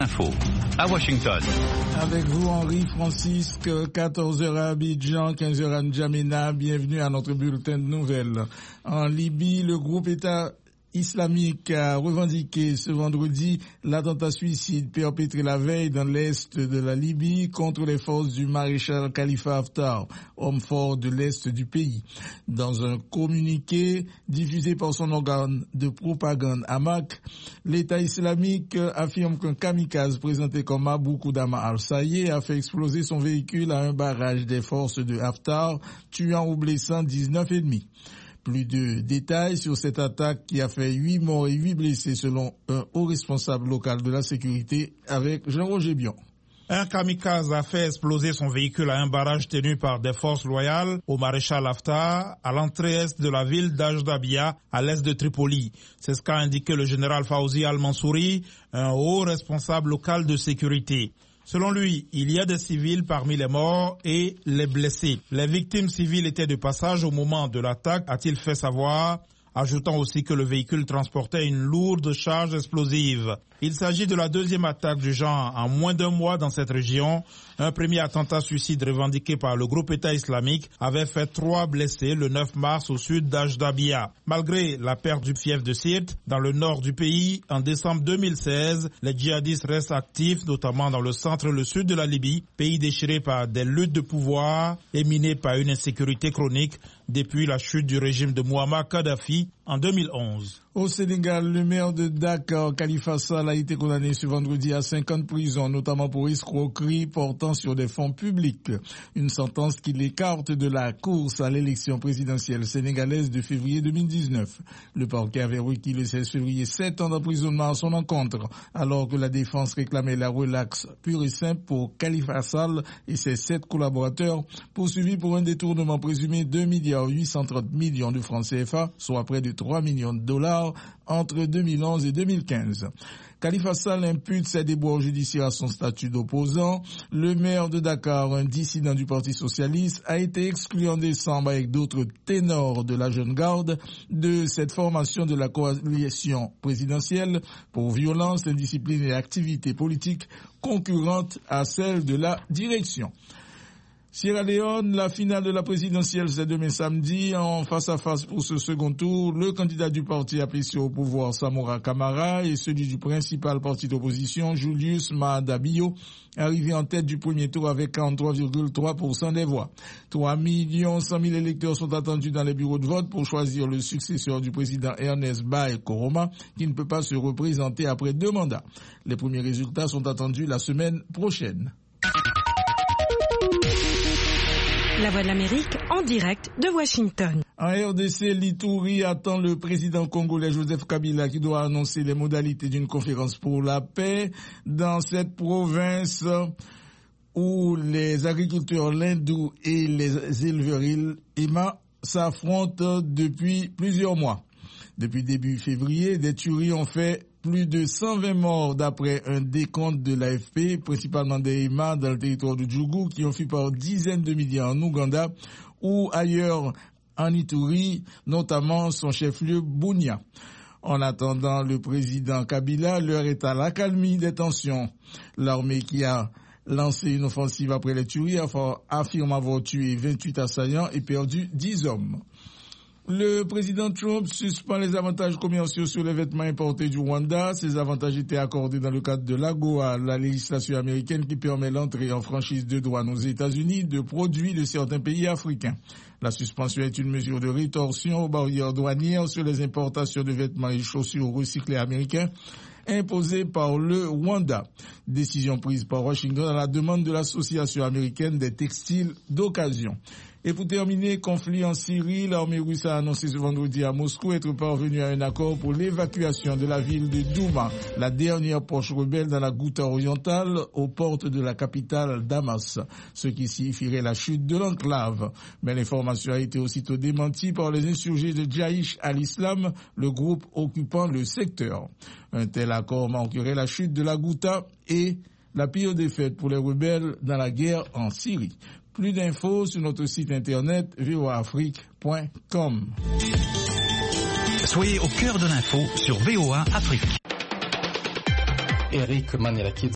Info à Washington. Avec vous, Henri Francisque, 14h à Abidjan, 15h à N'Djamena. Bienvenue à notre bulletin de nouvelles. En Libye, le groupe État islamique a revendiqué ce vendredi l'attentat suicide perpétré la veille dans l'est de la Libye contre les forces du maréchal Khalifa Haftar, homme fort de l'est du pays. Dans un communiqué diffusé par son organe de propagande Hamak, l'État islamique affirme qu'un kamikaze présenté comme Abu Koudama al-Sayeh a fait exploser son véhicule à un barrage des forces de Haftar, tuant ou blessant 19 ennemis. Plus de détails sur cette attaque qui a fait 8 morts et 8 blessés selon un haut responsable local de la sécurité avec Jean-Roger Bion. Un kamikaze a fait exploser son véhicule à un barrage tenu par des forces loyales au maréchal Haftar à l'entrée est de la ville d'Ajdabia à l'est de Tripoli. C'est ce qu'a indiqué le général Fawzi Al-Mansouri, un haut responsable local de sécurité. Selon lui, il y a des civils parmi les morts et les blessés. Les victimes civiles étaient de passage au moment de l'attaque, a-t-il fait savoir, ajoutant aussi que le véhicule transportait une lourde charge explosive. Il s'agit de la deuxième attaque du genre en moins d'un mois dans cette région. Un premier attentat suicide revendiqué par le groupe État islamique avait fait 3 blessés le 9 mars au sud d'Ajdabia. Malgré la perte du fief de Sirte dans le nord du pays en décembre 2016, les djihadistes restent actifs, notamment dans le centre et le sud de la Libye, pays déchiré par des luttes de pouvoir et miné par une insécurité chronique depuis la chute du régime de Mouammar Kadhafi en 2011. Au Sénégal, le maire de Dakar, Khalifa Sall, a été condamné ce vendredi à 5 ans de prison, notamment pour escroquerie portant sur des fonds publics. Une sentence qui l'écarte de la course à l'élection présidentielle sénégalaise de février 2019. Le parquet avait requis le 16 février 7 ans d'emprisonnement à son encontre, alors que la défense réclamait la relaxe pure et simple pour Khalifa Sall et ses 7 collaborateurs, poursuivis pour un détournement présumé de 2,830 milliards de francs CFA, soit près de 3 millions de dollars entre 2011 et 2015. Khalifa Sall impute ses déboires judiciaires à son statut d'opposant. Le maire de Dakar, un dissident du Parti socialiste, a été exclu en décembre avec d'autres ténors de la jeune garde de cette formation de la coalition présidentielle pour violence, indiscipline et activités politiques concurrentes à celles de la direction. Sierra Leone, la finale de la présidentielle, c'est demain samedi, en face-à-face pour ce second tour. Le candidat du parti apprécié au pouvoir, Samora Camara, et celui du principal parti d'opposition, Julius Maada Bio, arrivé en tête du premier tour avec 43,3% des voix. 3 100 000 électeurs sont attendus dans les bureaux de vote pour choisir le successeur du président Ernest Bai Koroma, qui ne peut pas se représenter après 2 mandats. Les premiers résultats sont attendus la semaine prochaine. La Voix de l'Amérique en direct de Washington. En RDC, l'Ituri attend le président congolais Joseph Kabila qui doit annoncer les modalités d'une conférence pour la paix dans cette province où les agriculteurs lindous et les éleveurs Ima s'affrontent depuis plusieurs mois. Depuis début février, des tueries ont fait plus de 120 morts d'après un décompte de l'AFP, principalement des Ima dans le territoire du Djougou, qui ont fui par dizaines de milliers en Ouganda ou ailleurs en Ituri, notamment son chef-lieu Bunia. En attendant le président Kabila, l'heure est à l'accalmie des tensions. L'armée qui a lancé une offensive après les tueries affirme avoir tué 28 assaillants et perdu 10 hommes. Le président Trump suspend les avantages commerciaux sur les vêtements importés du Rwanda. Ces avantages étaient accordés dans le cadre de l'AGOA, la législation américaine qui permet l'entrée en franchise de douane aux États-Unis de produits de certains pays africains. La suspension est une mesure de rétorsion aux barrières douanières sur les importations de vêtements et chaussures recyclés américains imposée par le Rwanda. Décision prise par Washington à la demande de l'Association américaine des textiles d'occasion. Et pour terminer, conflit en Syrie, l'armée russe a annoncé ce vendredi à Moscou être parvenue à un accord pour l'évacuation de la ville de Douma, la dernière poche rebelle dans la Ghouta orientale, aux portes de la capitale Damas, ce qui signifierait la chute de l'enclave. Mais l'information a été aussitôt démentie par les insurgés de Jaïch al-Islam, le groupe occupant le secteur. Un tel accord marquerait la chute de la Ghouta et la pire défaite pour les rebelles dans la guerre en Syrie. Plus d'infos sur notre site internet voaafrique.com. Soyez au cœur de l'info sur VOA Afrique. Eric Manelaki.